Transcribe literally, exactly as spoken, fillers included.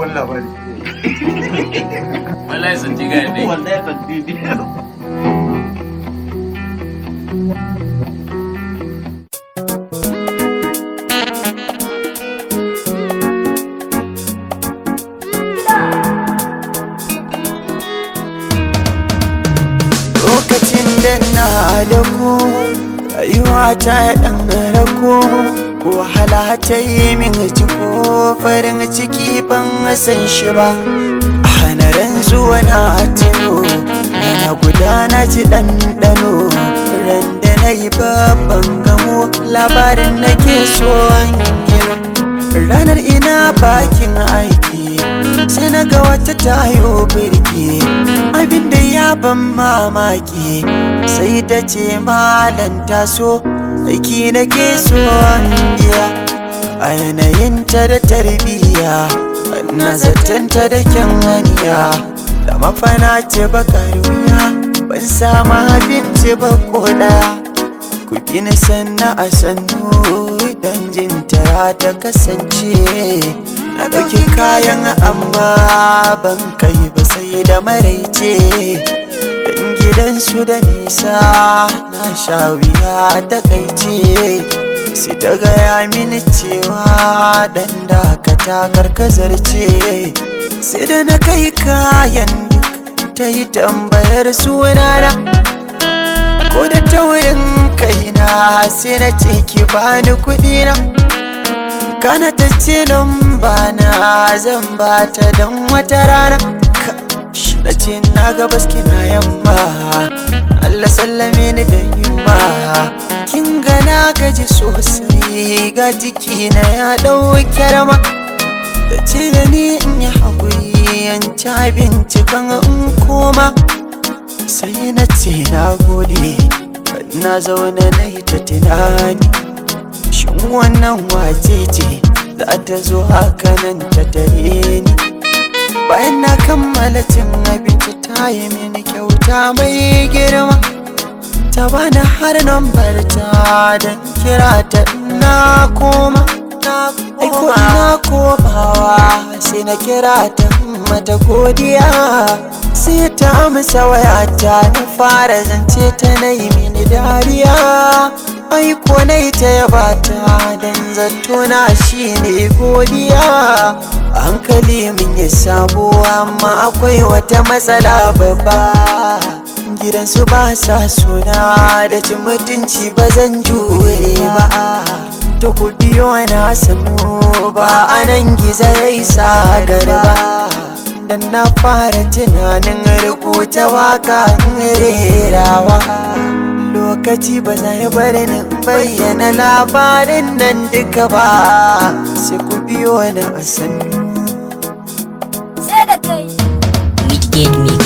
sabon labari. Wallahi sun ji ga dai. Wallahi sun ji. Lokacin da na da ku rayuwa ta ɗan rako, wahala ta yi min ciko, farin ciki ban san shi ba. A hanaran zuwa na tuno na gudana ji ɗanɗano, ran da na yi babban gamo labarin nake so an yi. Ranar ina bakin aiki sai na ga wata tayo birki, abinda ya ban mamaki sai ta ce malan taso aiki nake so an biya. A yanayinta da tarbiyya na zatanta da kyan haniya, da mafana ce bakar wuya ban samu abinci ba ko ɗaya. Ku gina sanna a sannu don jinta ta kasance, na ɗauki kayan amma ban kai ba sai da maraice. Dan gidansu da nisa na sha wuya ta kaice, sai ta gaya mini cewa dan dakata karkazarce. Sai da na kai kayan duk ta yi tambayar sunana, ko da taurin kaina sai na ce ki bani kuɗina. Kana ta ce lamba na zan bata don wata rana, na ce na gabas kina yamma, Allah sallame ni da yamma. Kin ga na gaji sosai ga jikina ya ɗauke rama, da ce da ni in yi haƙuri in ci abinci kan in koma. Sai na ce na gode, na zaune na yi ta tunani, shin wannan wace ce za ta zo haka nan ta tare ni. Bayan na kammala cin abinci ta yi mini kyauta mai girma, ta bani har nambar ta don kira ta na koma. Aiko ina komawa sai na kira ta mata godiya, sai ta amsa wayata na fara zance ta na yi mini dariya. Aiko na yi ta yabata don zattona shi ne godiya. Hankali min ya sabo amma akwai wata matsala babba, gidansu ba sa suna da cin mutunci ba zan jure ba. To ku biyo na sanu ba a nan gizo ya isa garba, dan na fara tunanin rubuta waka rerawa. Lokaci ba zai bari ni bayyana labarin nan duka ba, sai ku biyo na sanu. Wicked Mix.